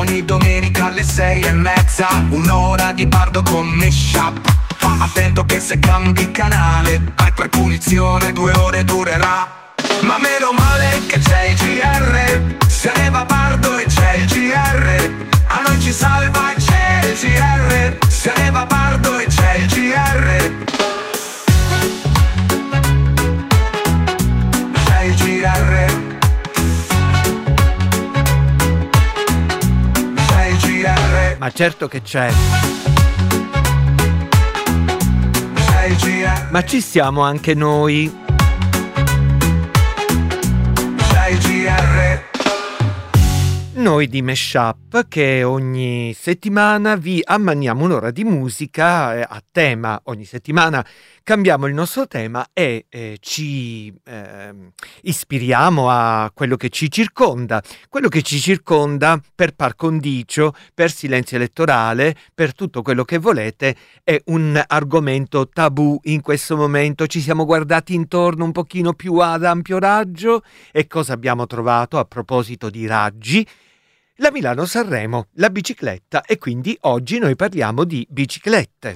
Ogni domenica alle 6:30, un'ora di Bardo con Meshup. Attento che se cambi canale, hai per punizione 2 ore durerà. Ma meno male che c'è il GR, se ne va Bardo e c'è il GR. A noi ci salva e c'è il GR, se ne va Bardo e c'è il GR. C'è il GR. C'è il GR. Ma certo che c'è. C'è il GR. Ma ci siamo anche noi. C'è il GR. Noi di Meshup, che ogni settimana vi ammaniamo un'ora di musica a tema. Ogni settimana cambiamo il nostro tema e ci ispiriamo a quello che ci circonda. Quello che ci circonda, per par condicio, per silenzio elettorale, per tutto quello che volete, è un argomento tabù in questo momento. Ci siamo guardati intorno un pochino più ad ampio raggio e cosa abbiamo trovato a proposito di raggi? La Milano-Sanremo, la bicicletta, e quindi oggi noi parliamo di biciclette.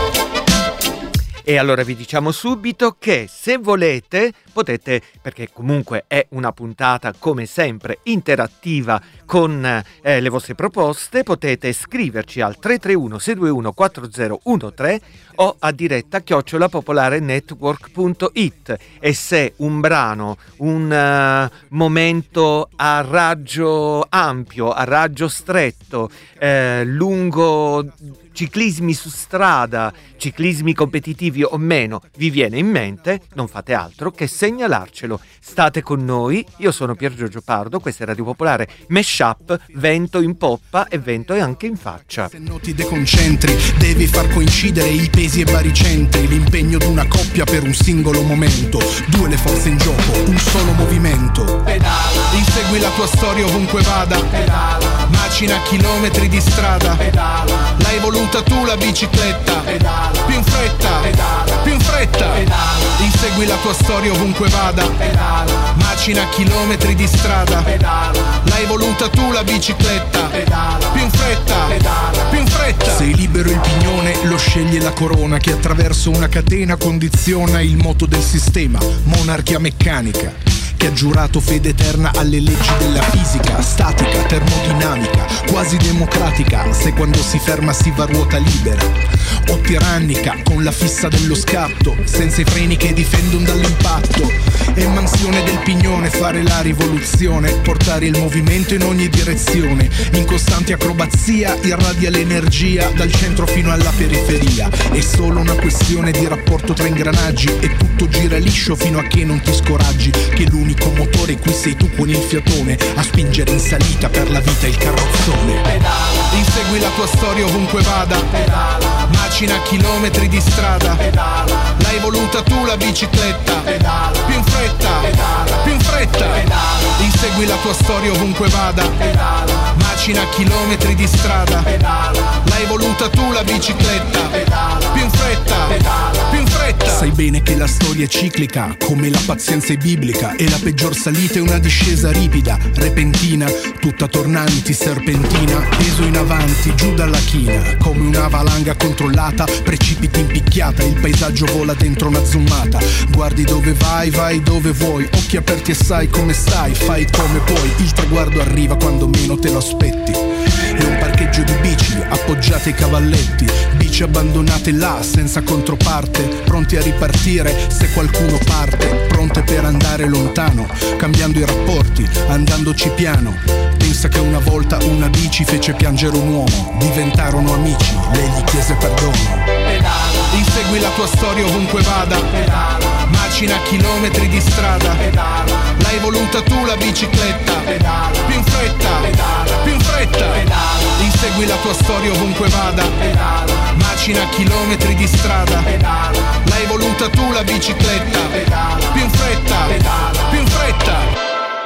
E allora vi diciamo subito che se volete potete, perché comunque è una puntata come sempre interattiva con le vostre proposte, potete scriverci al 331 621 4013 o a diretta @popolarenetwork.it. E se un brano, un momento a raggio ampio, a raggio stretto, lungo ciclismi su strada, ciclismi competitivi o meno, vi viene in mente, non fate altro che segnalarcelo. State con noi, io sono Pier Giorgio Pardo, questa è Radio Popolare Meshup, vento in poppa e vento anche in faccia. Se non ti deconcentri, devi far coincidere i pesi e baricentri, l'impegno d'una coppia per un singolo momento, 2 le forze in gioco, un solo movimento. Pedala, insegui la tua storia ovunque vada, pedala, macina chilometri di strada, pedala, l'hai voluta tu la bicicletta, pedala, più in fretta, pedala, più in fretta, pedala, insegui la tua storia ovunque vada, pedala, macina chilometri di strada, pedala, l'hai voluta tu la bicicletta, pedala, più in fretta, pedala, più in fretta. Sei libero il pignone, lo sceglie la corona che attraverso una catena condiziona il moto del sistema, monarchia meccanica che ha giurato fede eterna alle leggi della fisica, statica, termodinamica, quasi democratica, se quando si ferma si va a ruota libera, o tirannica, con la fissa dello scatto, senza i freni che difendono dall'impatto, e mansione del pignone, fare la rivoluzione, portare il movimento in ogni direzione, in costante acrobazia, irradia l'energia dal centro fino alla periferia, è solo una questione di rapporto tra ingranaggi, e tutto gira liscio fino a che non ti scoraggi, che l'unico motore qui sei tu con il fiatone a spingere in salita per la vita il carrozzone. Pedala, insegui la tua storia ovunque vada, pedala, macina chilometri di strada, pedala, l'hai voluta tu la bicicletta, pedala, più in fretta, pedala, più in fretta, pedala, insegui la tua storia ovunque vada, pedala, macina chilometri di strada, pedala, l'hai voluta tu la bicicletta, pedala, più in fretta, pedala, più in fretta. Sai bene che la storia è ciclica, come la pazienza è biblica, e la peggior salita è una discesa ripida, repentina, tutta tornanti, serpentina, peso in avanti, giù dalla china, come una valanga controllata, precipiti in picchiata, il paesaggio vola dentro una zoomata, guardi dove vai, vai dove vuoi, occhi aperti e sai come stai, fai come puoi, il traguardo arriva quando meno te lo aspetti, è un parcheggio di bici, appoggiate ai cavalletti, bici abbandonate là, senza controparte, pronti a ripartire se qualcuno parte, pronte per andare lontano, cambiando i rapporti, andandoci piano. Pensa che una volta una bici fece piangere un uomo, diventarono amici, lei gli chiese perdono. Pedala, insegui la tua storia ovunque vada, pedala, macina chilometri di strada, pedala, l'hai voluta tu la bicicletta, pedala, più in fretta, pedala, più in fretta, pedala, insegui la tua storia ovunque vada, pedala, macina chilometri di strada, pedala, l'hai voluta tu la bicicletta, pedala, più in fretta, pedala, più in fretta.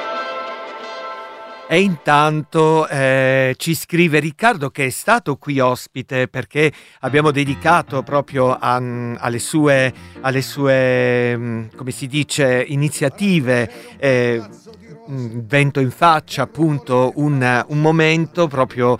E intanto ci scrive Riccardo, che è stato qui ospite, perché abbiamo dedicato proprio alle sue come si dice, iniziative vento in faccia, appunto, un momento proprio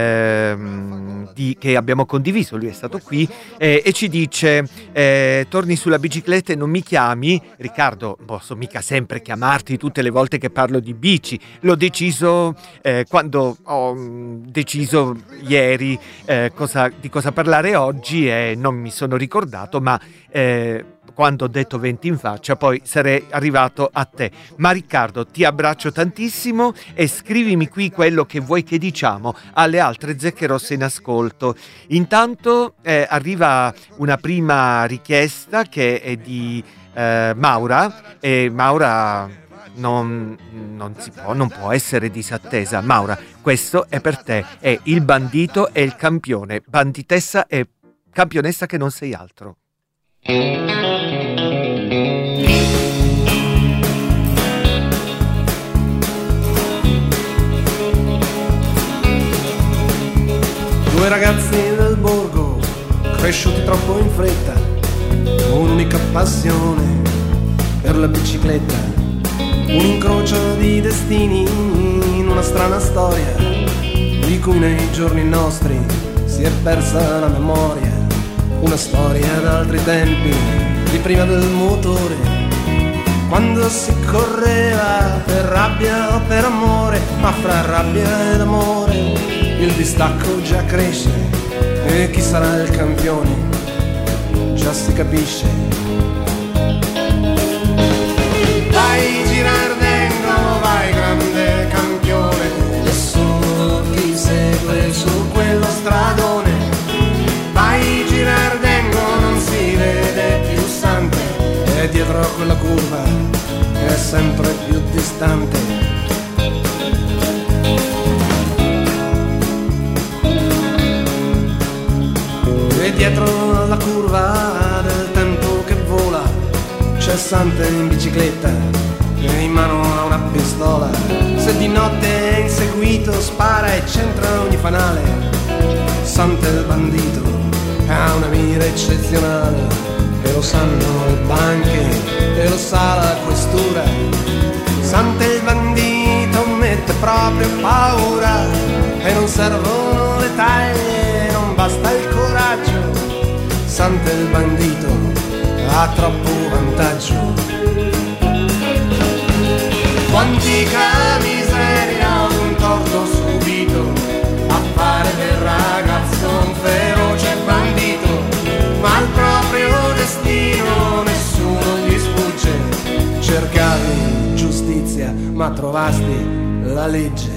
che abbiamo condiviso. Lui è stato qui e ci dice: torni sulla bicicletta e non mi chiami. Riccardo, posso mica sempre chiamarti tutte le volte che parlo di bici. L'ho deciso quando ho deciso ieri di cosa parlare oggi, e non mi sono ricordato, ma quando ho detto venti in faccia poi sarei arrivato a te. Ma Riccardo, ti abbraccio tantissimo e scrivimi qui quello che vuoi che diciamo alle altre zecche rosse in ascolto. Intanto arriva una prima richiesta che è di Maura, e Maura non può essere disattesa. Maura, questo è per te, è Il bandito e il campione, banditessa e campionessa che non sei altro. Due ragazzi del borgo, cresciuti troppo in fretta, un'unica passione per la bicicletta, un incrocio di destini in una strana storia, di cui nei giorni nostri si è persa la memoria, una storia d'altri tempi, di prima del motore, quando si correva per rabbia o per amore, ma fra rabbia ed amore il distacco già cresce, e chi sarà il campione già si capisce. Vai Girardengo, vai grande campione, nessuno ti segue su quello stradone. Vai Girardengo, non si vede più Sante, e dietro a quella curva è sempre più distante. E dietro la curva del tempo che vola c'è Sante in bicicletta e in mano ha una pistola. Se di notte è inseguito spara e centra ogni fanale. Sante il bandito ha una mira eccezionale, e lo sanno le banche e lo sa la questura. Sante il bandito mette proprio paura, e non servono le taglie, non basta il coraggio. Sante il bandito ha troppo vantaggio. Quantica miseria, un torto subito a fare del ragazzo un feroce bandito, ma al proprio destino nessuno gli sfugge. Cercavi giustizia ma trovasti la legge.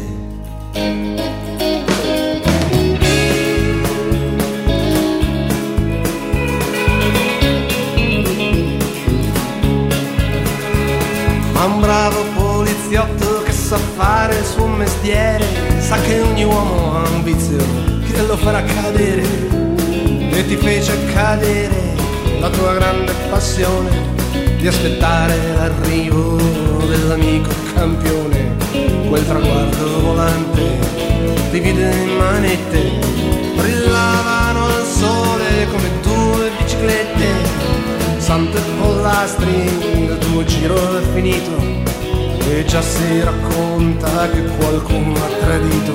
Ma un bravo poliziotto che sa fare il suo mestiere sa che ogni uomo ha un vizio che lo farà cadere, e ti fece cadere la tua grande passione di aspettare l'arrivo dell'amico campione. Quel traguardo volante di vide in manette brillavano al sole come due biciclette. Sante pollastri, il tuo giro è finito, e già si racconta che qualcuno ha tradito.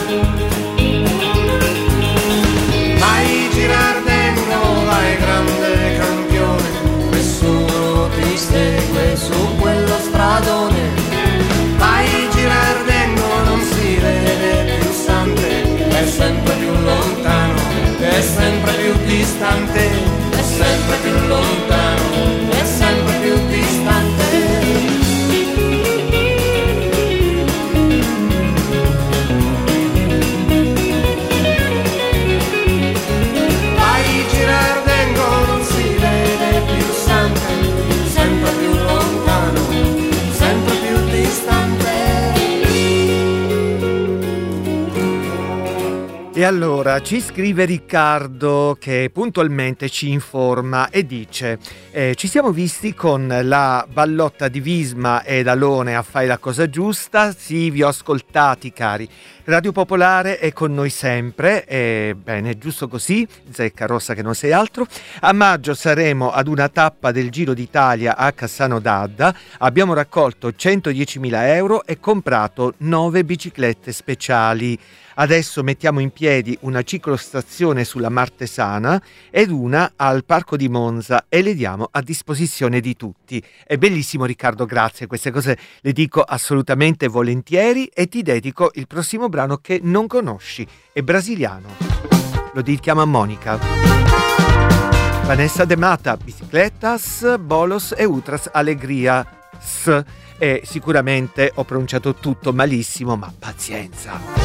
Vai Girardengo, vai grande campione, nessuno ti segue su quello stradone. Vai Girardengo, non si vede più Sante, è sempre più lontano, è sempre più distante, è sempre più lontano, è sempre più distante. E allora ci scrive Riccardo che puntualmente ci informa e dice ci siamo visti con la ballotta di Visma ed Alone a Fai la cosa giusta. Sì, vi ho ascoltati cari. Radio Popolare è con noi sempre, bene, giusto così, zecca rossa che non sei altro. A maggio saremo ad una tappa del Giro d'Italia a Cassano d'Adda, abbiamo raccolto 110.000 euro e comprato 9 biciclette speciali. Adesso mettiamo in piedi una ciclostazione sulla Martesana ed una al Parco di Monza e le diamo a disposizione di tutti. È bellissimo Riccardo, grazie, queste cose le dico assolutamente volentieri e ti dedico il prossimo brano che non conosci, è brasiliano, lo dedichiamo a Monica. Vanessa De Mata, Bicicletas, Bolos e Outras Alegrias. E sicuramente ho pronunciato tutto malissimo, ma pazienza.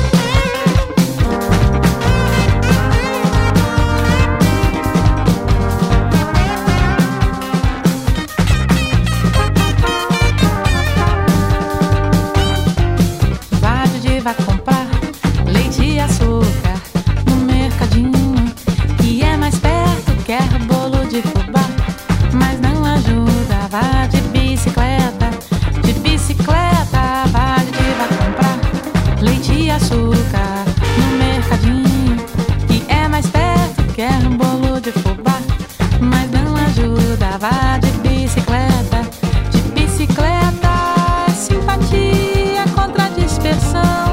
Vai comprar leite e açúcar no mercadinho, que é mais perto, quer bolo de fubá, mas não ajuda. Vá de bicicleta, vai comprar leite e açúcar no mercadinho, que é mais perto, quer bolo de fubá, mas não ajuda. Vá de bicicleta, simpatia contra a dispersão.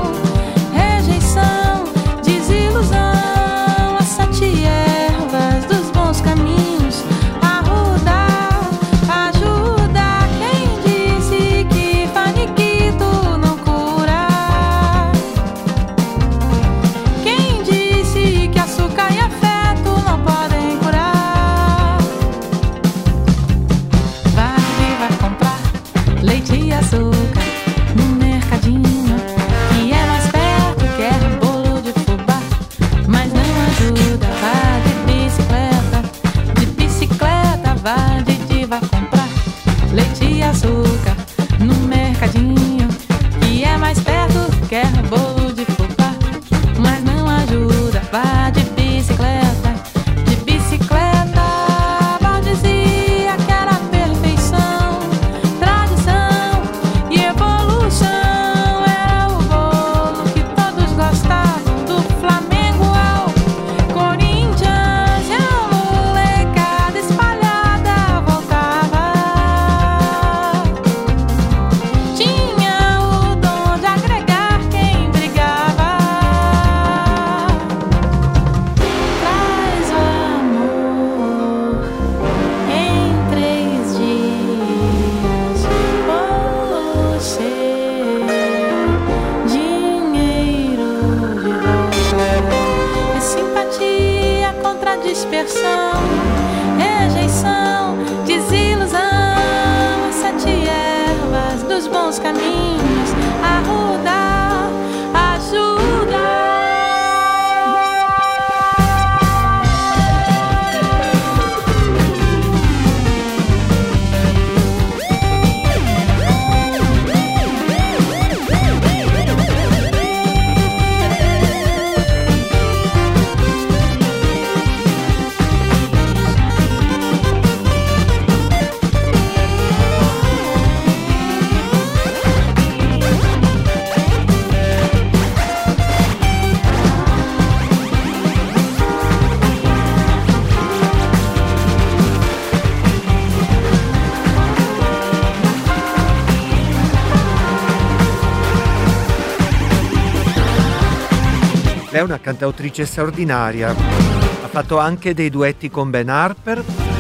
È una cantautrice straordinaria, ha fatto anche dei duetti con Ben Harper.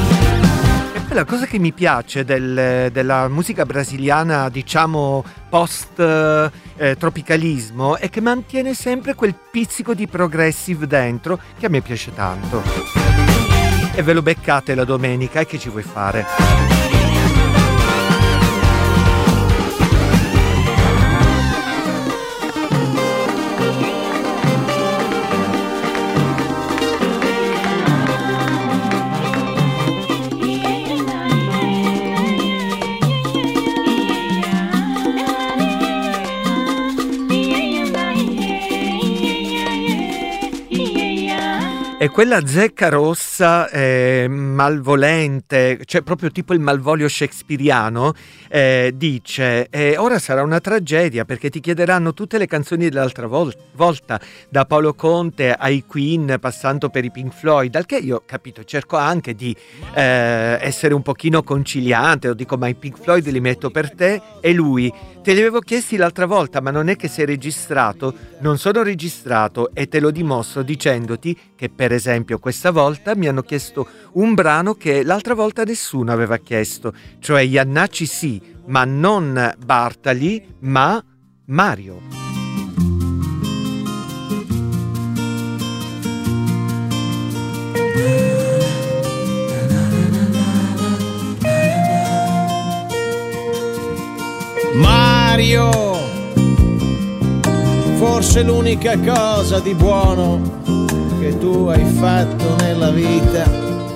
E poi la cosa che mi piace della musica brasiliana, diciamo post tropicalismo, è che mantiene sempre quel pizzico di progressive dentro che a me piace tanto. E ve lo beccate la domenica, e che ci vuoi fare? E quella zecca rossa malvolente, cioè proprio tipo il Malvolio shakespeariano, dice ora sarà una tragedia perché ti chiederanno tutte le canzoni dell'altra volta, da Paolo Conte ai Queen passando per i Pink Floyd, al che io, capito, cerco anche di essere un pochino conciliante, lo dico, ma i Pink Floyd li metto per te. E lui: te li avevo chiesti l'altra volta, ma non è che sei registrato? Non sono registrato e te lo dimostro dicendoti che, per esempio, questa volta mi hanno chiesto un brano che l'altra volta nessuno aveva chiesto, cioè Iannacci sì, ma non Bartali, ma Mario. Mario, forse l'unica cosa di buono che tu hai fatto nella vita,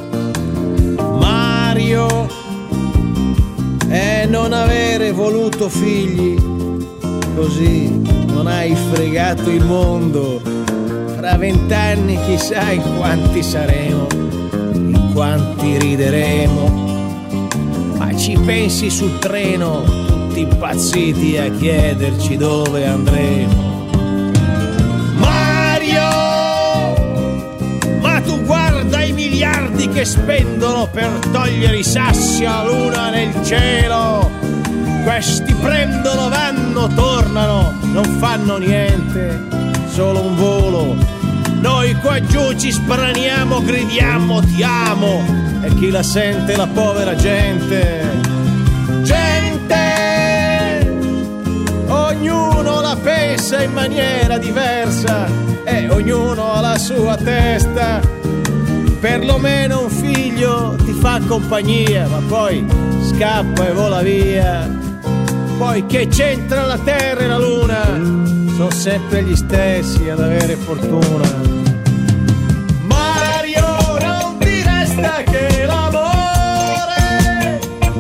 Mario, è non avere voluto figli, così non hai fregato il mondo. Fra 20 anni chissà in quanti saremo, in quanti rideremo, ma ci pensi sul treno, tutti impazziti a chiederci dove andremo. Tu guarda i miliardi che spendono per togliere i sassi alla luna nel cielo. Questi prendono, vanno, tornano, non fanno niente, solo un volo. Noi qua giù ci sbraniamo, gridiamo ti amo, e chi la sente la povera gente. Gente, ognuno la pensa in maniera diversa e ognuno ha la sua testa. Perlomeno un figlio ti fa compagnia, ma poi scappa e vola via. Poi che c'entra la terra e la luna? Sono sempre gli stessi ad avere fortuna. Mario, non ti resta che l'amore.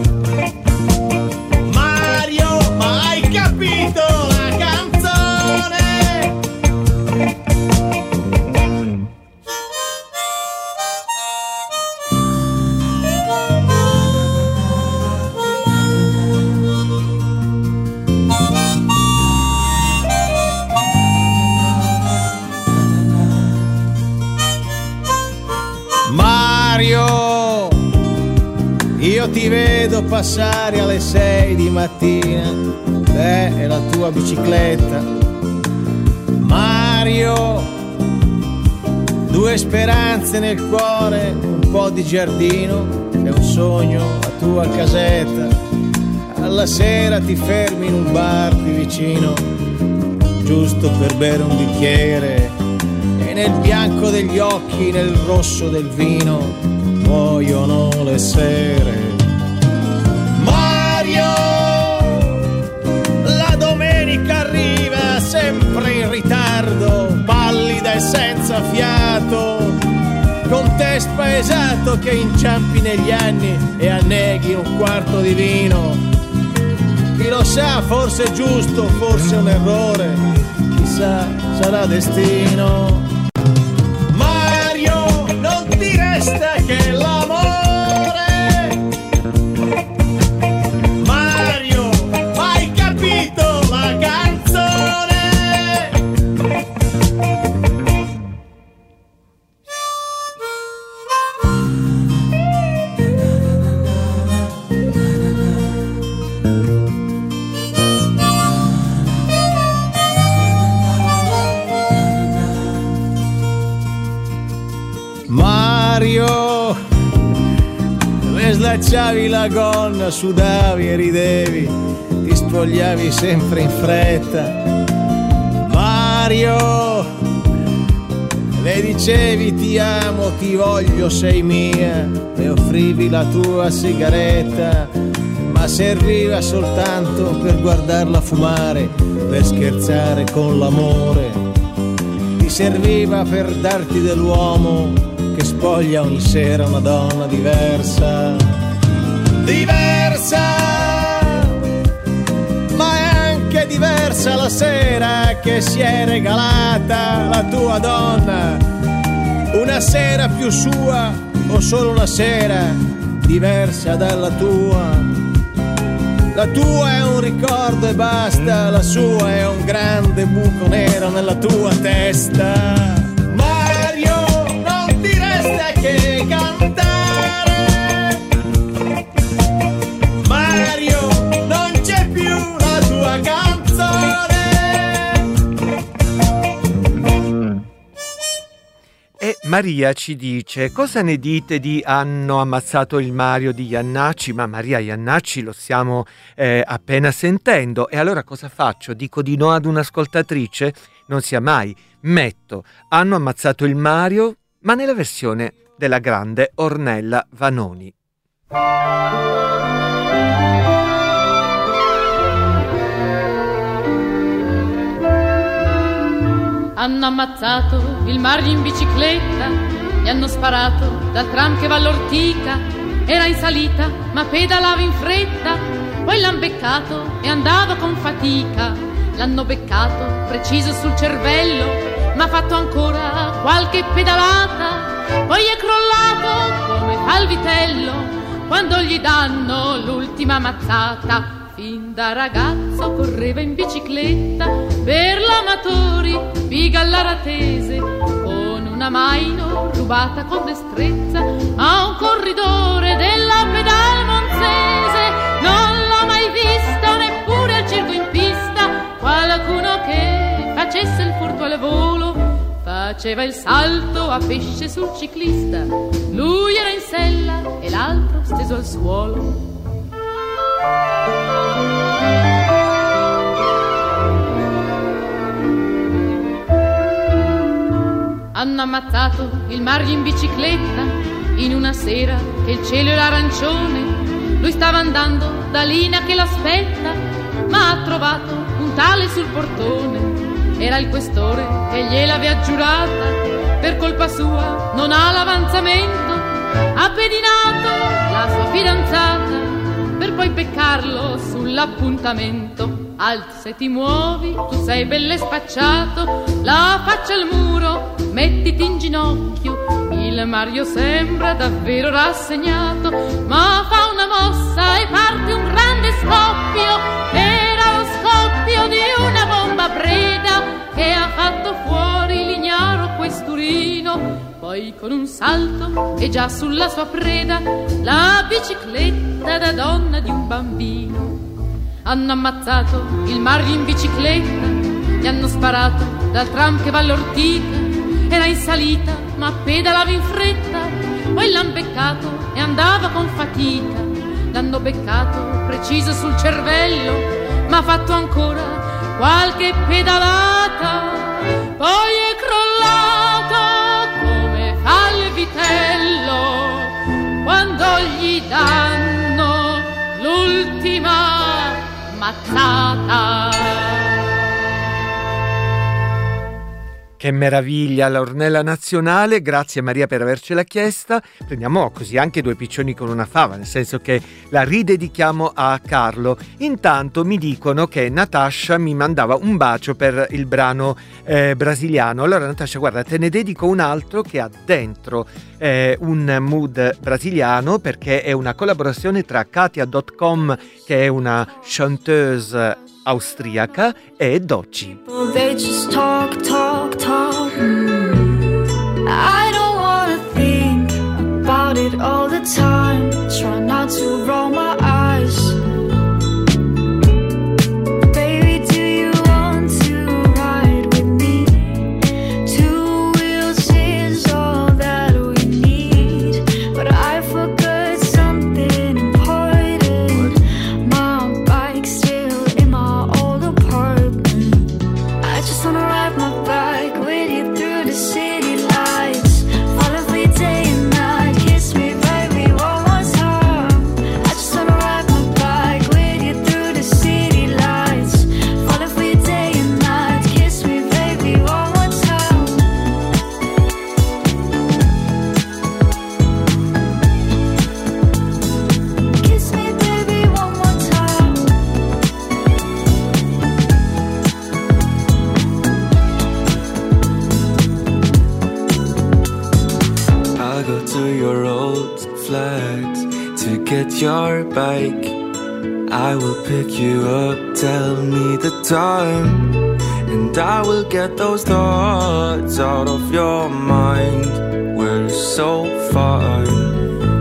Mario, ma hai capito la canzone? Io ti vedo passare alle 6 di mattina, te e la tua bicicletta. Mario, 2 speranze nel cuore, un po' di giardino e un sogno, la tua casetta. Alla sera ti fermi in un bar di vicino, giusto per bere un bicchiere, e nel bianco degli occhi, nel rosso del vino, muoiono le sere. Mario, la domenica arriva sempre in ritardo, pallida e senza fiato, con te spaesato che inciampi negli anni e anneghi un quarto di vino. Chi lo sa, forse è giusto, forse è un errore, chissà, sarà destino. Mario, non ti resta che l'amore. Mario, hai capito la canzone? Mario, dove slacciavi la gonna, sudavi e ridevi, ti spogliavi sempre in fretta. Mario, le dicevi ti amo, ti voglio, sei mia, le offrivi la tua sigaretta, ma serviva soltanto per guardarla fumare, per scherzare con l'amore. Ti serviva per darti dell'uomo che spoglia ogni sera una donna diversa. Diversa, ma è anche diversa la sera che si è regalata la tua donna. Una sera più sua o solo una sera diversa dalla tua? La tua è un ricordo e basta, la sua è un grande buco nero nella tua testa. Mario, non ti resta che cantare. Mario, non c'è più la tua canzone. E Maria ci dice: cosa ne dite di Hanno ammazzato il Mario di Iannacci? Ma Maria, Iannacci lo stiamo appena sentendo. E allora cosa faccio? Dico di no ad un'ascoltatrice? Non sia mai. Metto Hanno ammazzato il Mario, ma nella versione della grande Ornella Vanoni. Hanno ammazzato il Mario in bicicletta, gli hanno sparato dal tram che va all'Ortica. Era in salita ma pedalava in fretta, poi l'han beccato e andava con fatica. L'hanno beccato preciso sul cervello, ma ha fatto ancora qualche pedalata. Poi è crollato come fa il vitello quando gli danno l'ultima mazzata. Fin da ragazzo correva in bicicletta per l'amatori, piga all'aratese, con una maino rubata con destrezza a un corridore della Pedalmonzese. Non l'ho mai visto neppure al circo in pista qualcuno che facesse il furto al volo. Faceva il salto a pesce sul ciclista, lui era in sella e l'altro steso al suolo. Hanno ammazzato il Mario in bicicletta in una sera che il cielo era arancione. Lui stava andando da Lina che l'aspetta, ma ha trovato un tale sul portone. Era il questore e gliel'aveva giurata, per colpa sua non ha l'avanzamento. Ha pedinato la sua fidanzata per poi beccarlo sull'appuntamento. Alza e ti muovi, tu sei belle spacciato, la faccia al muro, mettiti in ginocchio. Il Mario sembra davvero rassegnato, ma fa una mossa e parte un grande scoppio. Era lo scoppio di una bomba breda che ha fatto fuori l'ignaro questurino. Poi con un salto è già sulla sua preda, la bicicletta da donna di un bambino. Hanno ammazzato il Mario in bicicletta, gli hanno sparato dal tram che va all'Ortica. Era in salita ma pedalava in fretta, poi l'han beccato e andava con fatica. L'hanno beccato preciso sul cervello, ma ha fatto ancora qualche pedalata. Poi è crollato come fa il vitello quando gli danno l'ultima mazzata. Che meraviglia, l'Ornella Nazionale, grazie Maria per avercela chiesta. Prendiamo così anche due piccioni con una fava, nel senso che la ridedichiamo a Carlo. Intanto mi dicono che Natascia mi mandava un bacio per il brano brasiliano. Allora Natascia, guarda, te ne dedico un altro che ha dentro un mood brasiliano, perché è una collaborazione tra Katia.com, che è una chanteuse austriaca, e Doci. They just talk. I don't wanna think about it all the time. Try not to roll my eyes. Baby, do you want to ride with me? 2 wheels is all that we need. But I forgot something important. My bike's still in my old apartment. I just wanna ride my bike with you through the city lights. Fall asleep day and night, kiss me baby one more time. I just get your bike. I will pick you up, tell me the time, and I will get those thoughts out of your mind. We're so fine.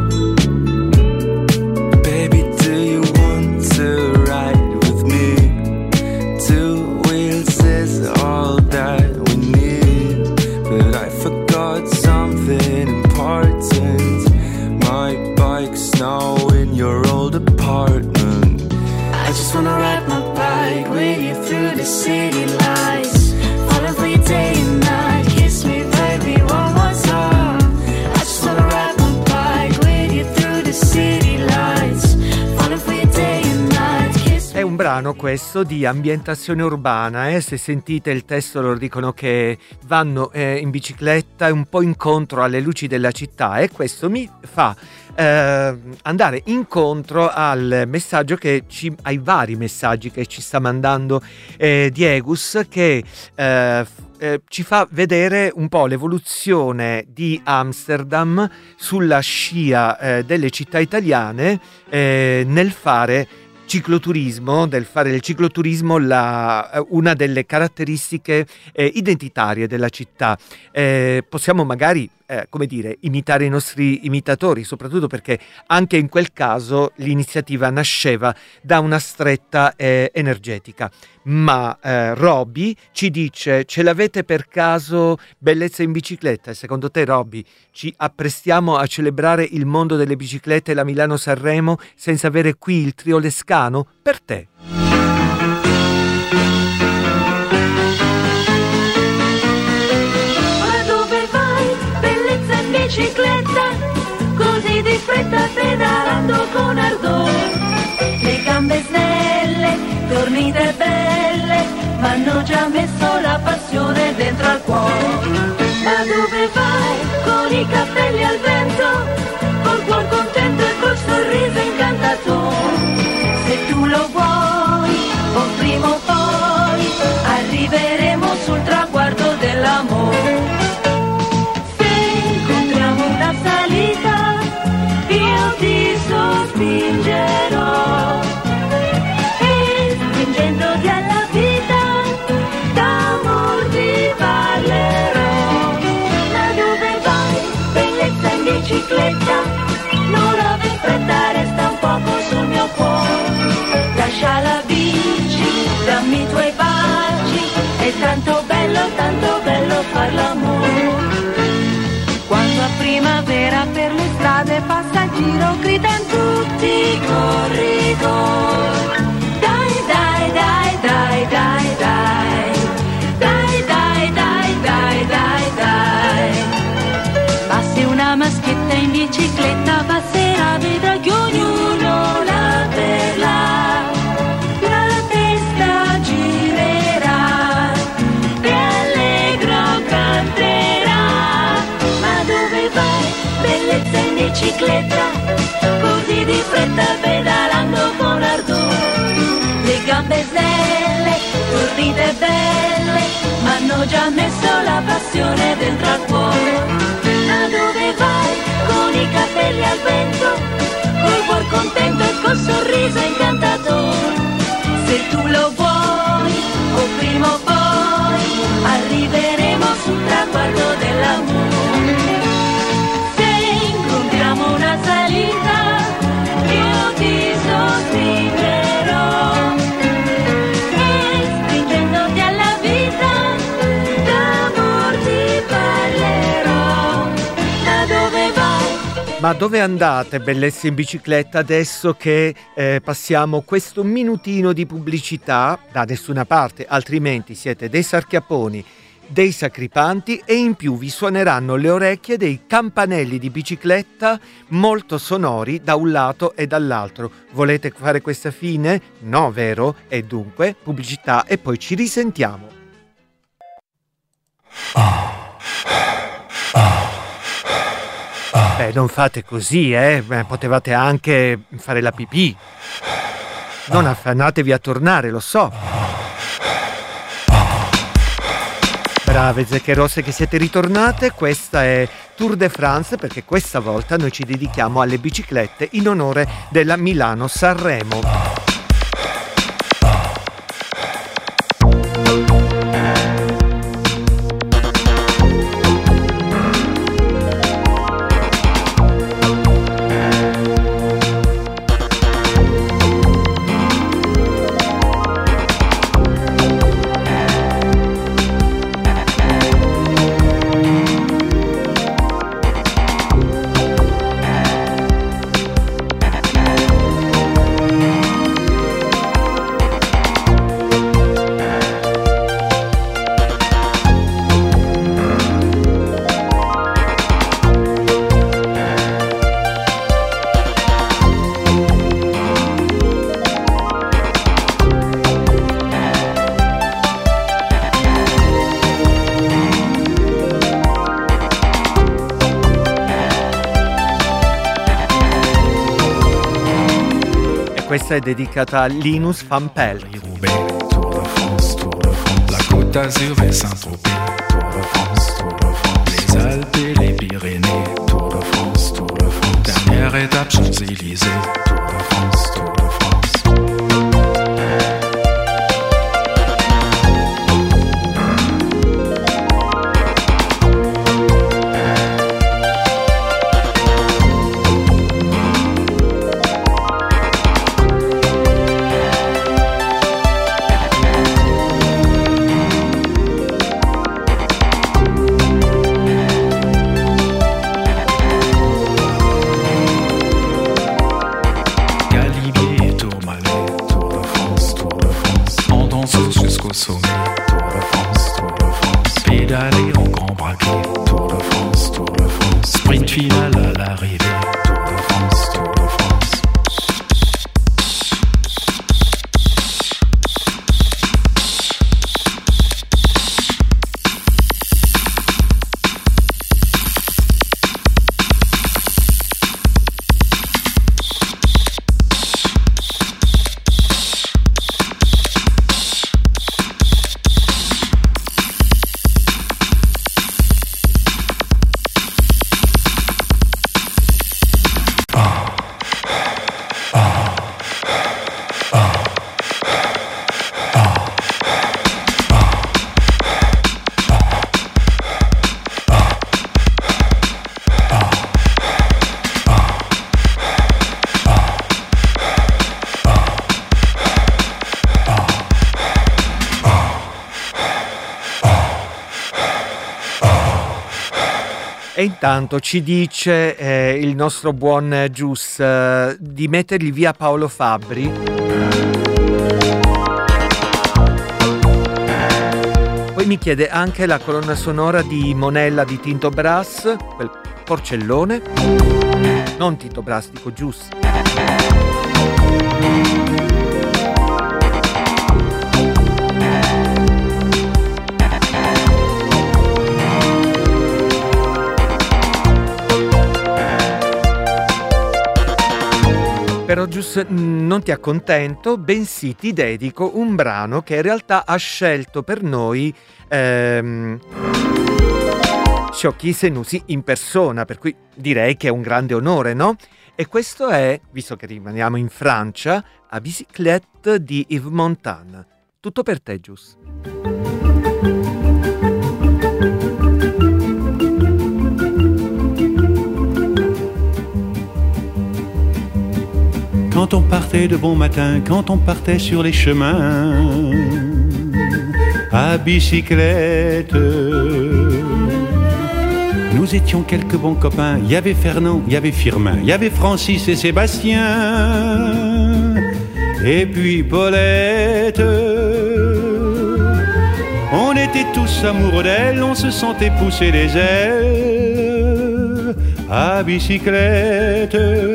Baby, do you want to ride with me? 2 wheels is all that we need, but I forgot something important. My bike's now in your old apartment. I just wanna ride my bike with you through the city lights, falling for you day and night. Kiss me, baby, one more time. I just wanna ride my bike with you through the city lights, falling for you day and night. Kiss me. È un brano questo di ambientazione urbana, se sentite il testo loro dicono che vanno in bicicletta un po' incontro alle luci della città, e questo mi fa andare incontro al messaggio ai vari messaggi che ci sta mandando Diegus, che ci fa vedere un po' l'evoluzione di Amsterdam sulla scia delle città italiane nel fare cicloturismo, una delle caratteristiche identitarie della città. Possiamo magari imitare i nostri imitatori, soprattutto perché anche in quel caso l'iniziativa nasceva da una stretta energetica. Ma Robby ci dice: ce l'avete per caso Bellezza in bicicletta? E secondo te, Robby, ci apprestiamo a celebrare il mondo delle biciclette e la Milano-Sanremo senza avere qui il trio Lescano? Per te. Bicicletta, così di fretta, pedalando con ardore, le gambe snelle, dormite belle, ma hanno già messo la passione dentro al cuore. Ma dove vai con i capelli al vento, col cuor contento e col sorriso incantatore? Se tu lo vuoi, o prima o poi arriveremo sul traguardo dell'amore. Ti sospingerò e spingendoti alla vita d'amor ti parlerò. Da dove vai, bellezza in bicicletta? Non aver fretta, resta un poco sul mio cuore. Lascia la bici, dammi i tuoi baci, è tanto bello far l'amore. Quando a primavera per le strade passa il giro, gridano tutti i corridori. Dai, dai, dai, dai, dai, dai. Dai, dai, dai, dai, dai, dai. Ma se una maschietta in bicicletta passerà, vedrà che ognuno la perla. La testa girerà e allegro canterà. Dove vai, bellezza in bicicletta, così di fretta pedalando con ardore, le gambe snelle, dormite belle, ma hanno già messo la passione dentro al cuore. Ma dove vai, con i capelli al vento, col cuor contento e col sorriso incantatore? Se tu lo vuoi, o prima o poi arriveremo sul traguardo dell'amore. Una salita, io ti sospingerò e spingendoti alla vita d'amor ti parlerò. Da dove vai? Ma dove andate, bellezza in bicicletta, adesso che passiamo questo minutino di pubblicità? Da nessuna parte, altrimenti siete dei sarchiapponi, dei sacripanti, e in più vi suoneranno le orecchie dei campanelli di bicicletta molto sonori da un lato e dall'altro. Volete fare questa fine? No, vero? E dunque pubblicità e poi ci risentiamo. Beh, non fate così, potevate anche fare la pipì. Non affannatevi a tornare, lo so. Brave zecche rosse che siete ritornate, questa è Tour de France, perché questa volta noi ci dedichiamo alle biciclette in onore della Milano-Sanremo. Questa è dedicata a Linus Van Pelt. Tour de France, la Côte d'Azur et Saint-Tropez, Tour de France, les Alpes et les Pyrénées, Tour de France, dernière étape Champs-Élysées, Tour de France, Tour de France. Pédaler en grand braquet, Tour de France, sprint final à l'arrivée, Tour de France, Tour de France. E intanto ci dice il nostro buon Gius di mettergli via Paolo Fabbri. Poi mi chiede anche la colonna sonora di Monella di Tinto Brass, quel porcellone. Non Tinto Brass, dico Gius. Però Gius, non ti accontento, bensì ti dedico un brano che in realtà ha scelto per noi Sciocchi Senussi in persona, per cui direi che è un grande onore, no? E questo è, visto che rimaniamo in Francia, A Bicyclette di Yves Montand. Tutto per te, Gius. Quand on partait de bon matin, quand on partait sur les chemins à bicyclette, nous étions quelques bons copains. Il y avait Fernand, il y avait Firmin, il y avait Francis et Sébastien, et puis Paulette. On était tous amoureux d'elle, on se sentait pousser les ailes à bicyclette.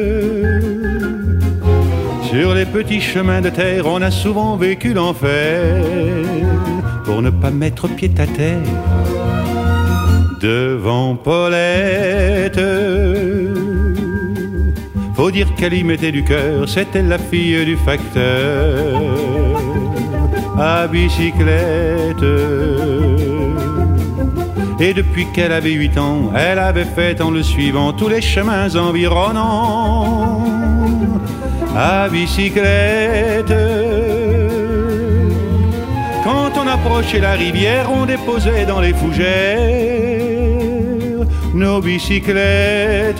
Sur les petits chemins de terre, on a souvent vécu l'enfer pour ne pas mettre pied à terre devant Paulette. Faut dire qu'elle y mettait du cœur, c'était la fille du facteur à bicyclette. Et depuis qu'elle avait 8 ans, elle avait fait en le suivant tous les chemins environnants à bicyclette. Quand on approchait la rivière, on déposait dans les fougères nos bicyclettes.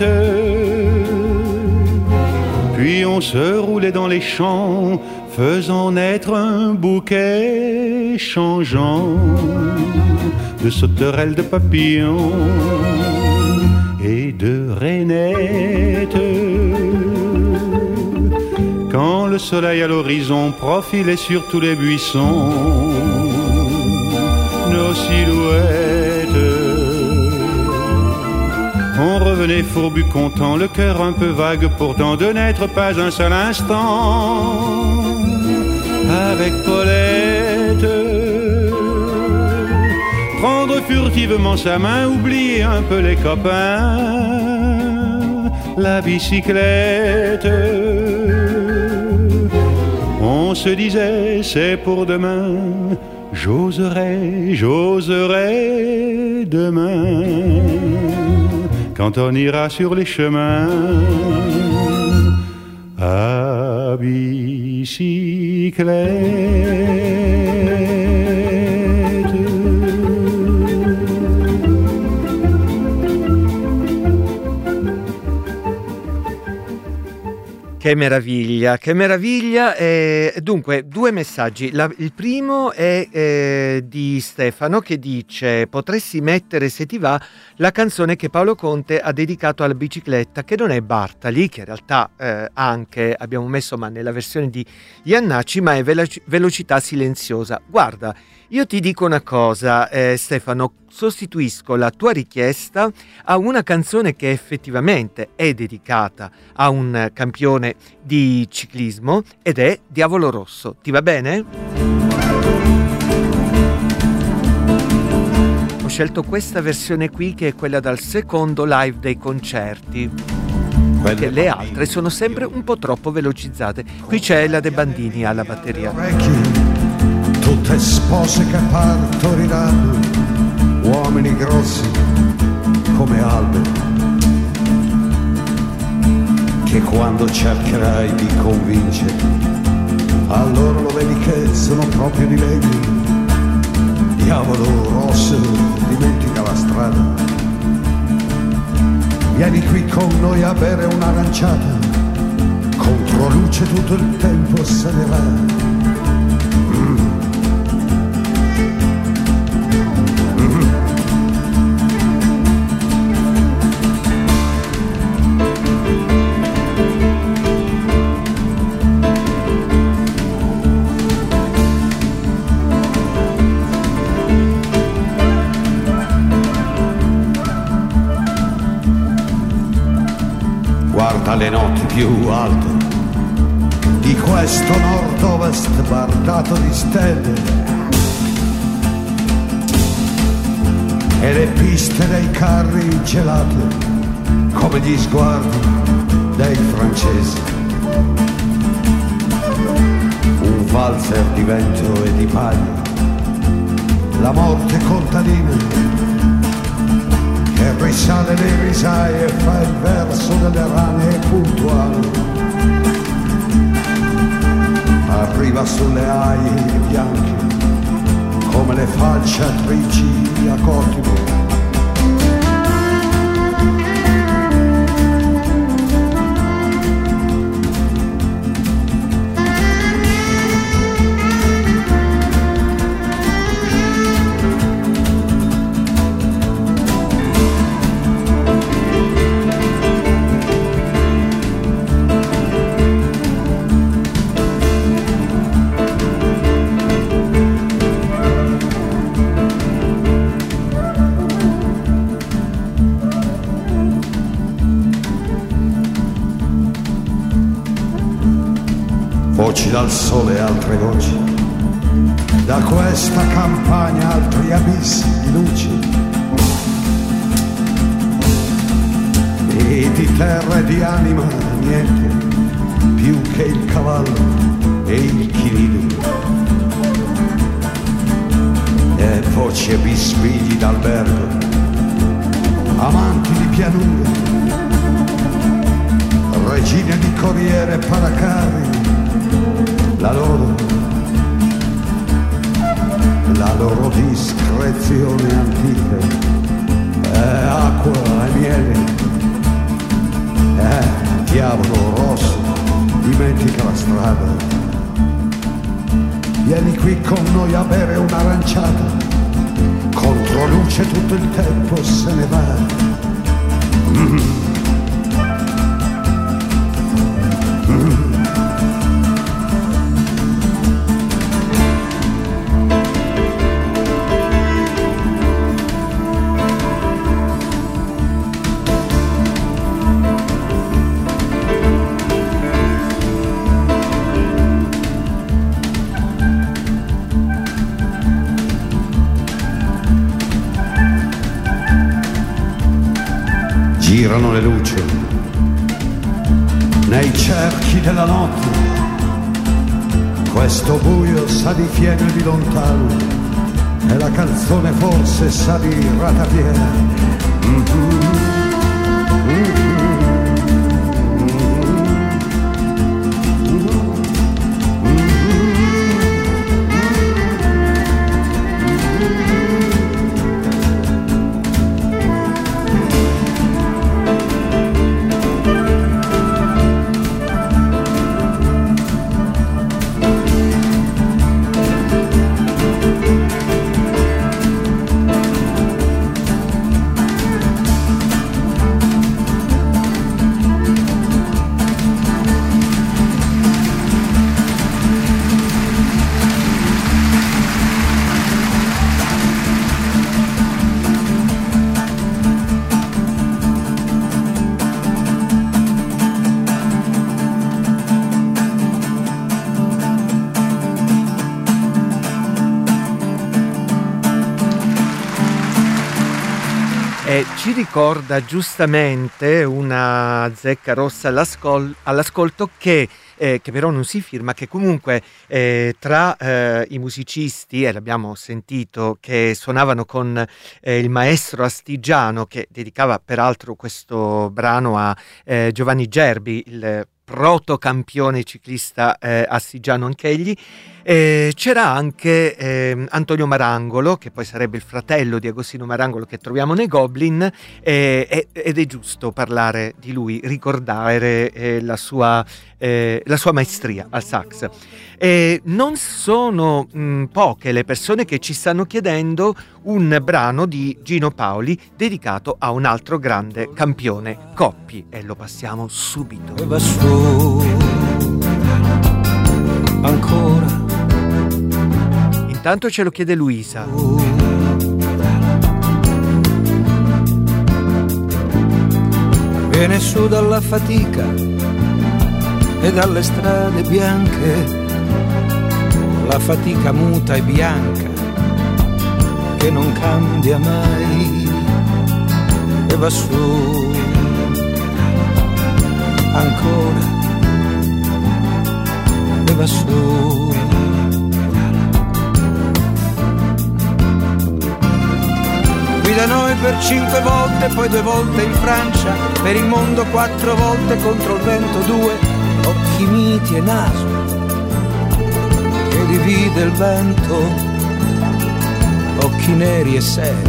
Puis on se roulait dans les champs, faisant naître un bouquet changeant de sauterelles, de papillons et de rainettes. Quand le soleil à l'horizon profilait sur tous les buissons nos silhouettes, on revenait fourbu content, le cœur un peu vague pourtant de n'être pas un seul instant avec Paulette. Prendre furtivement sa main, oublier un peu les copains, la bicyclette. On se disait c'est pour demain, j'oserai demain, quand on ira sur les chemins à bicyclette. Che meraviglia, che meraviglia. Dunque, due messaggi. Il primo è di Stefano che dice: potresti mettere, se ti va, la canzone che Paolo Conte ha dedicato alla bicicletta, che non è Bartali, che in realtà anche abbiamo messo ma nella versione di Iannacci, ma è Velocità silenziosa. Guarda, io ti dico una cosa, Stefano, sostituisco la tua richiesta a una canzone che effettivamente è dedicata a un campione di ciclismo ed è Diavolo Rosso. Ti va bene? Ho scelto questa versione qui, che è quella dal secondo live dei concerti, perché le altre sono sempre un po' troppo velocizzate. Qui c'è la De Bandini alla batteria. Tutte spose che partoriranno, uomini grossi come alberi, che quando cercherai di convincere, allora lo vedi che sono proprio di legno. Diavolo rosso, dimentica la strada, vieni qui con noi a bere un'aranciata, contro luce tutto il tempo se ne va. Guarda le notti più alte di questo nord-ovest bardato di stelle e le piste dei carri gelate come gli sguardi dei francesi. Un valzer di vento e di paglia, la morte contadina che risale le risaie e fa il verso delle rane puntuali. Arriva sulle aie bianche come le falciatrici a Cotimo. Voci dal sole, altre voci, da questa campagna altri abissi di luci, e di terra e di anima niente più che il cavallo e il chinido, e voci e bisbigli d'albergo amanti di pianure, regine di corriere e paracarri, la loro discrezione antica è acqua e miele, diavolo rosso, dimentica la strada, vieni qui con noi a bere un'aranciata, contro luce tutto il tempo se ne va. Girano le luci nei cerchi della notte, questo buio sa di fieno e di lontano, e la canzone forse sa di ratapiena. Ci ricorda giustamente una zecca rossa all'ascolto che però non si firma, che comunque tra i musicisti, e l'abbiamo sentito, che suonavano con il maestro Astigiano, che dedicava peraltro questo brano a Giovanni Gerbi, il protocampione ciclista astigiano anch'egli. C'era anche Antonio Marangolo, che poi sarebbe il fratello di Agostino Marangolo che troviamo nei Goblin, ed è giusto parlare di lui, ricordare la sua maestria al sax. Non sono poche le persone che ci stanno chiedendo un brano di Gino Paoli dedicato a un altro grande campione, Coppi, e lo passiamo subito. E va su ancora. Intanto ce lo chiede Luisa. Viene su dalla fatica e dalle strade bianche, la fatica muta e bianca che non cambia mai, e va su ancora, e va su. Qui da noi per 5 volte, poi 2 volte in Francia, per il mondo 4 volte, contro il vento 2, occhi miti e naso che divide il vento, occhi neri e seri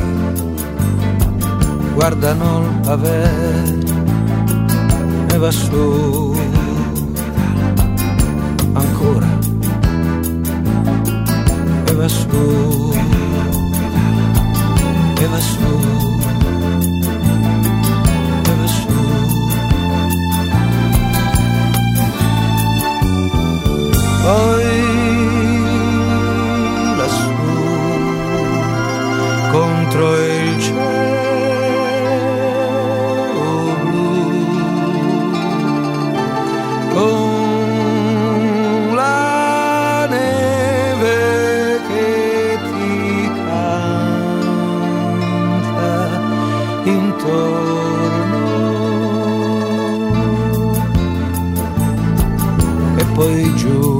guardano il pavè, e va su ancora, e va su, e va su, e va su. Poi lassù contro il cielo blu, con la neve che ti canta intorno, e poi giù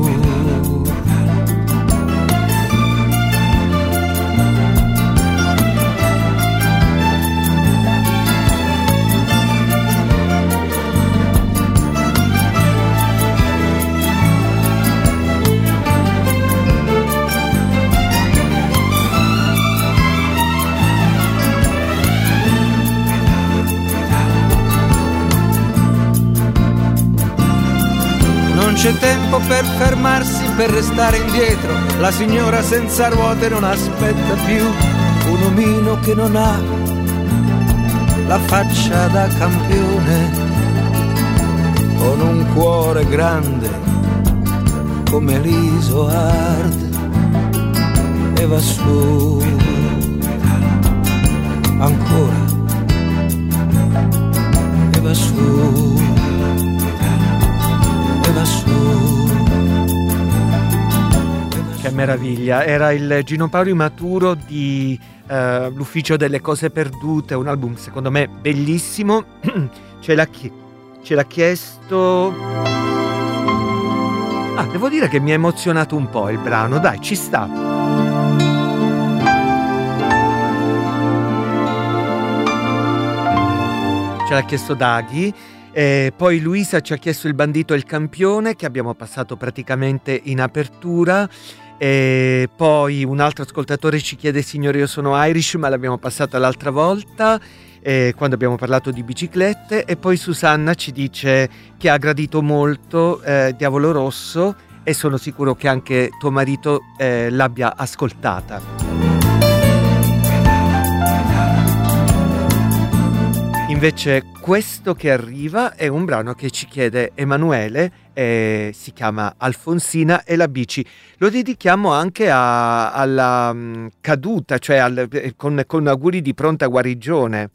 c'è tempo per fermarsi, per restare indietro. La signora senza ruote non aspetta più un omino che non ha la faccia da campione, con un cuore grande come l'Isoard, e va su ancora, e va su, e va su. Che meraviglia, era il Gino Paoli Maturo di L'Ufficio delle Cose Perdute, un album secondo me bellissimo. Ce l'ha chiesto... devo dire che mi ha emozionato un po' il brano, dai, ci sta. Ce l'ha chiesto Daghi. Poi Luisa ci ha chiesto Il bandito e il campione, che abbiamo passato praticamente in apertura. E poi un altro ascoltatore ci chiede Signore io sono Irish, ma l'abbiamo passata l'altra volta quando abbiamo parlato di biciclette. E poi Susanna ci dice che ha gradito molto Diavolo Rosso, e sono sicuro che anche tuo marito l'abbia ascoltata. Invece questo che arriva è un brano che ci chiede Emanuele, si chiama Alfonsina e la bici. Lo dedichiamo anche alla caduta, cioè con auguri di pronta guarigione.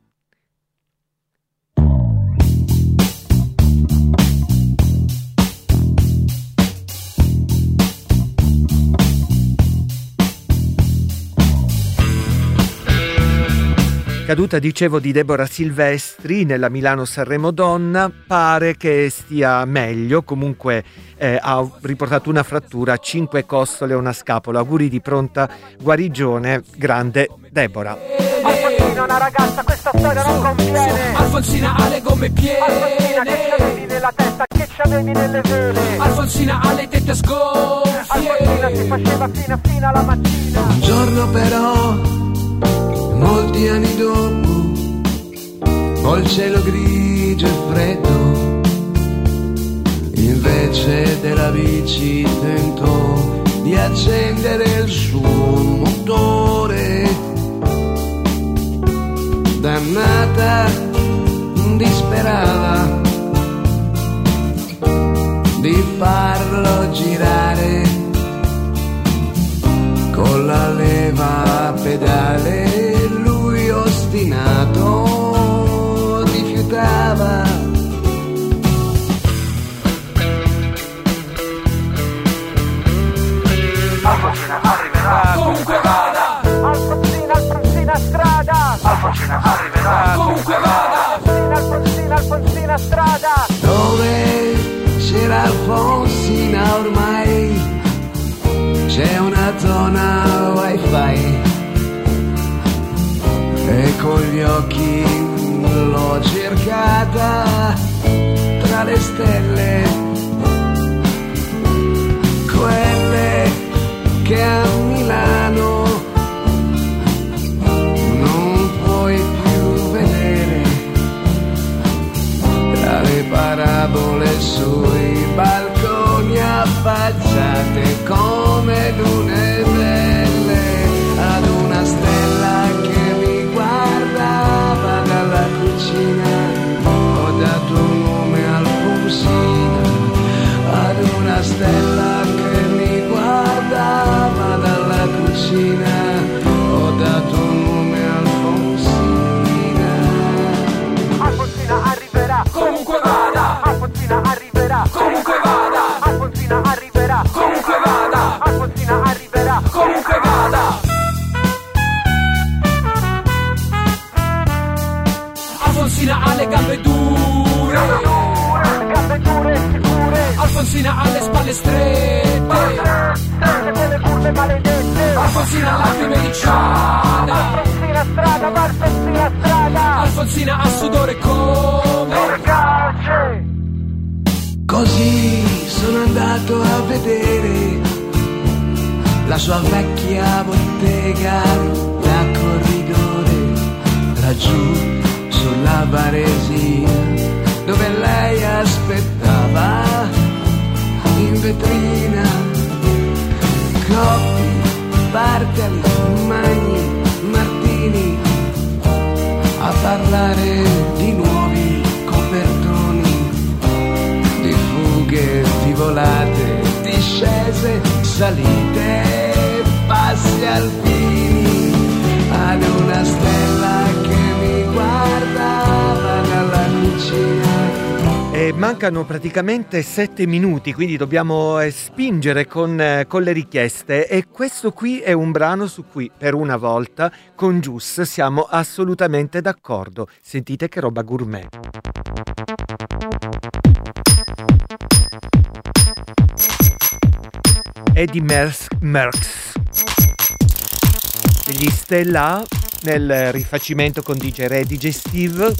Caduta, dicevo, di Deborah Silvestri nella Milano-Sanremo Donna. Pare che stia meglio, comunque ha riportato una frattura, 5 costole e una scapola. Auguri di pronta guarigione, grande Deborah. Alfonsina, una ragazza, questa storia non conviene. Alfonsina ha le gomme piene. Alfonsina, che c'avevi nella testa, che c'avevi nelle vene. Alfonsina ha le tette sgonfie. Alfonsina si faceva fina la mattina. Un giorno però, molti anni dopo, col cielo grigio e freddo, invece della bici tentò di accendere il suo motore. Dannata, disperava di farlo girare con la leva a pedale. Ostinato rifiutava. Alfonsina arriverà comunque vada. Alfonsina strada. Alfonsina arriverà comunque vada. Alfonsina strada. Dove c'era Alfonsina ormai c'è una zona wifi, e con gli occhi l'ho cercata tra le stelle, quelle che a Milano non puoi più vedere, tra le parabole sui balconi affacciate come lune belle, ad una stella che mi guardava dalla cucina. Ho dato un nome Alfonsina ad una stella che mi guardava dalla cucina. Ho dato un nome Alfonsina. Alfonsina arriverà comunque vada. Alfonsina arriverà comunque vada. Alfonsina arriverà comunque vada. Alfonsina arriverà comunque vada. Alfonsina ha le gambe dure, gambe dure sicure. Alfonsina ha le spalle strette, quelle curve maledette. Alfonsina lacrime di ciada. Alfonsina strada, Alfonsina strada. Alfonsina ha sudore come calce. Così sono andato a vedere la sua vecchia bottega da corridore, laggiù sulla Baresina, dove lei aspettava Mancano praticamente 7 minuti, quindi dobbiamo spingere con le richieste, e questo qui è un brano su cui per una volta con Gius siamo assolutamente d'accordo. Sentite che roba gourmet. Eddie Merckx degli Stella nel rifacimento con DJ Ray e DJ Steve.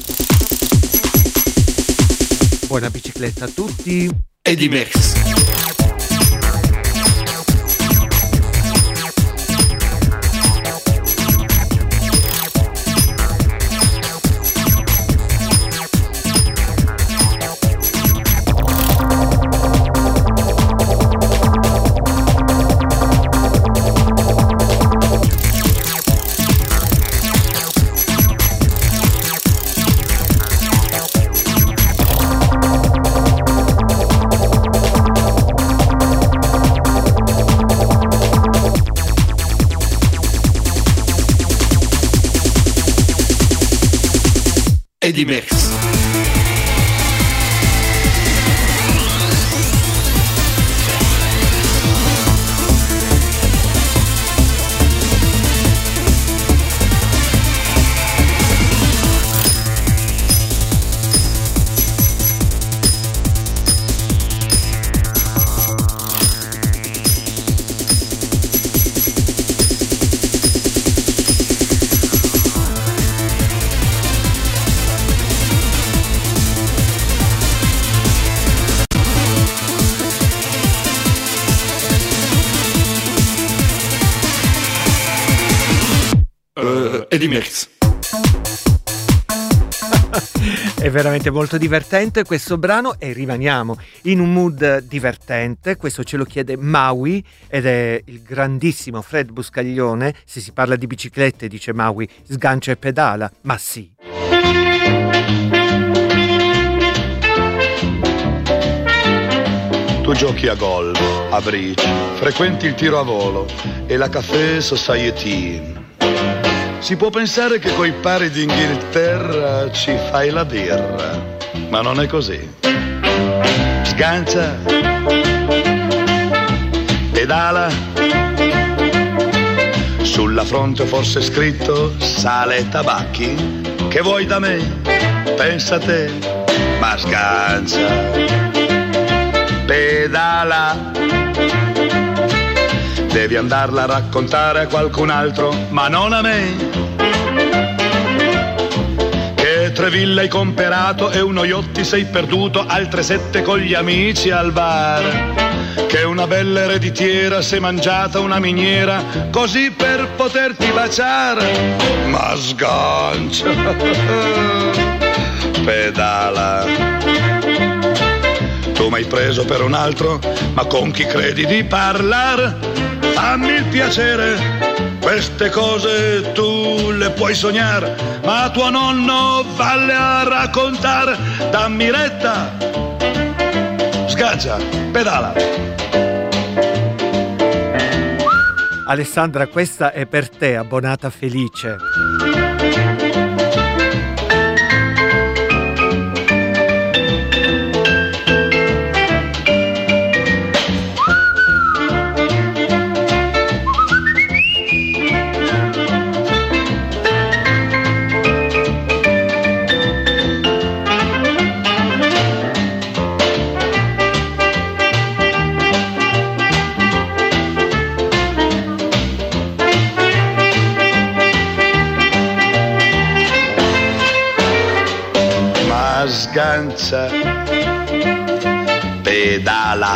Buona bicicletta a tutti. Eddie Merckx. Eddie Merckx. Eddie Merckx. È veramente molto divertente questo brano e rimaniamo in un mood divertente. Questo ce lo chiede Maui ed è il grandissimo Fred Buscaglione. Se si parla di biciclette, dice Maui, sgancia e pedala, ma sì. Tu giochi a golf, a bridge, frequenti il tiro a volo e la Café Society. Si può pensare che coi pari d'Inghilterra ci fai la birra, ma non è così. Sgancia, pedala, sulla fronte forse scritto sale e tabacchi. Che vuoi da me? Pensa te, ma sgancia, pedala. Devi andarla a raccontare a qualcun altro, ma non a me. Che 3 ville hai comperato e uno yacht ti sei perduto, altre 7 con gli amici al bar. Che una bella ereditiera sei mangiata una miniera, così per poterti baciare. Ma sgancia, pedala. Tu m'hai preso per un altro, ma con chi credi di parlare? Fammi il piacere, queste cose tu le puoi sognare, ma tuo nonno valle a raccontare. Dammi retta, sgancia, pedala. Alessandra, questa è per te, abbonata felice. Sgancia, pedala.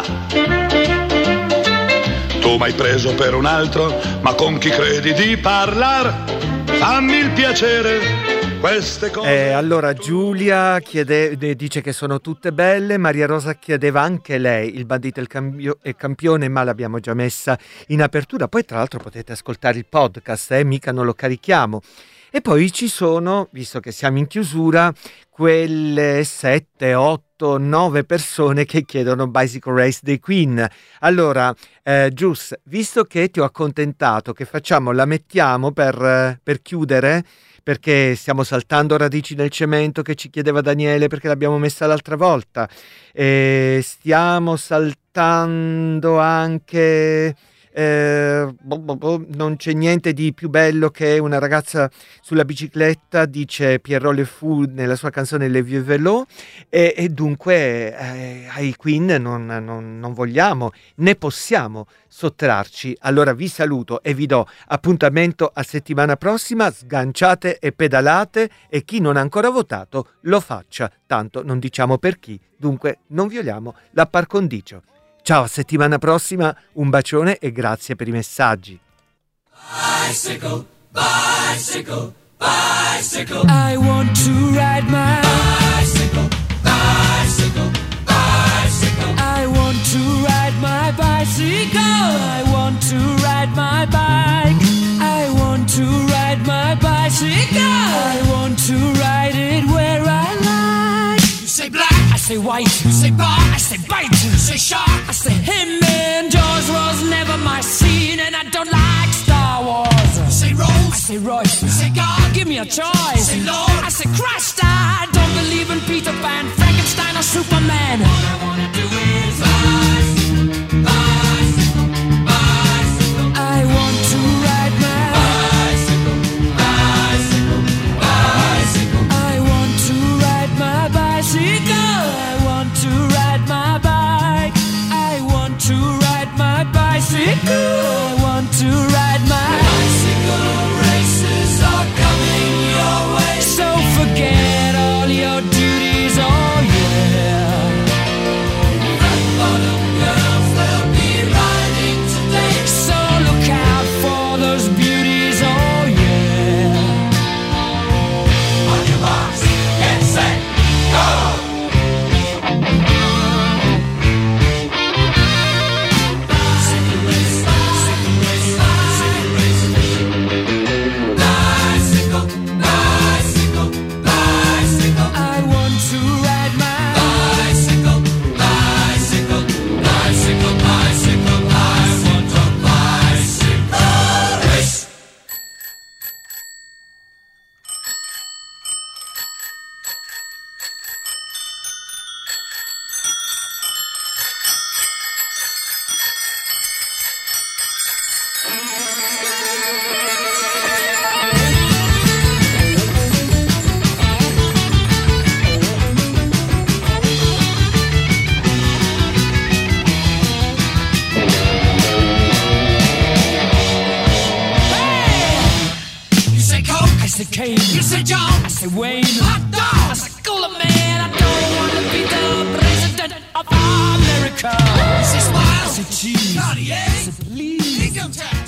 Tu m'hai preso per un altro, ma con chi credi di parlare? Fammi il piacere, queste cose. Allora Giulia dice che sono tutte belle. Maria Rosa chiedeva anche lei il Bandito e Campione, ma l'abbiamo già messa in apertura. Poi tra l'altro potete ascoltare il podcast, mica non lo carichiamo. E poi ci sono, visto che siamo in chiusura, quelle 7, 8, 9 persone che chiedono Bicycle Race dei Queen. Allora, Gius, visto che ti ho accontentato, che facciamo? La mettiamo per chiudere? perché stiamo saltando radici nel cemento che ci chiedeva Daniele perché l'abbiamo messa l'altra volta, stiamo saltando anche... non c'è niente di più bello che una ragazza sulla bicicletta, dice Pierrot Le Fou nella sua canzone Le Vieux Vélos, e dunque ai Queen non vogliamo né possiamo sottrarci. Allora vi saluto e vi do appuntamento a settimana prossima. Sganciate e pedalate, e chi non ha ancora votato lo faccia, tanto non diciamo per chi, dunque non violiamo la par condicio. Ciao, a settimana prossima, un bacione e grazie per i messaggi. Bicycle, bicycle, bicycle. I want to ride my bicycle, bicycle, bicycle. I want to ride my bicycle. I want to ride my bike. I want to ride my bicycle. I want to ride it where I like. You say black, I say white. You say bar, I say bite. You say shark, I say him. And Jaws was never my scene, and I don't like Star Wars. You say Rose, I say Royce. You say God, give me a choice. You say Lord, I say Christ. I don't believe in Peter Pan, Frankenstein or Superman. All I wanna do is bicycle, bicycle, bicycle. I want to ride my bicycle, bicycle, bicycle. I want to ride my bicycle. I want to ride my bike. I want to ride my bicycle. I want to ride my bicycle. Races are coming your way, so forget all your duties. Oh yeah. Red bottom girls, they'll be riding today, so look out for those beauties. Oh yeah. On your marks, get set, go. You say John, I say Wayne, hot dog, I say cooler man. I don't want to be the president of America. I say smile, I say cheese, Cartier, I say please, income tax.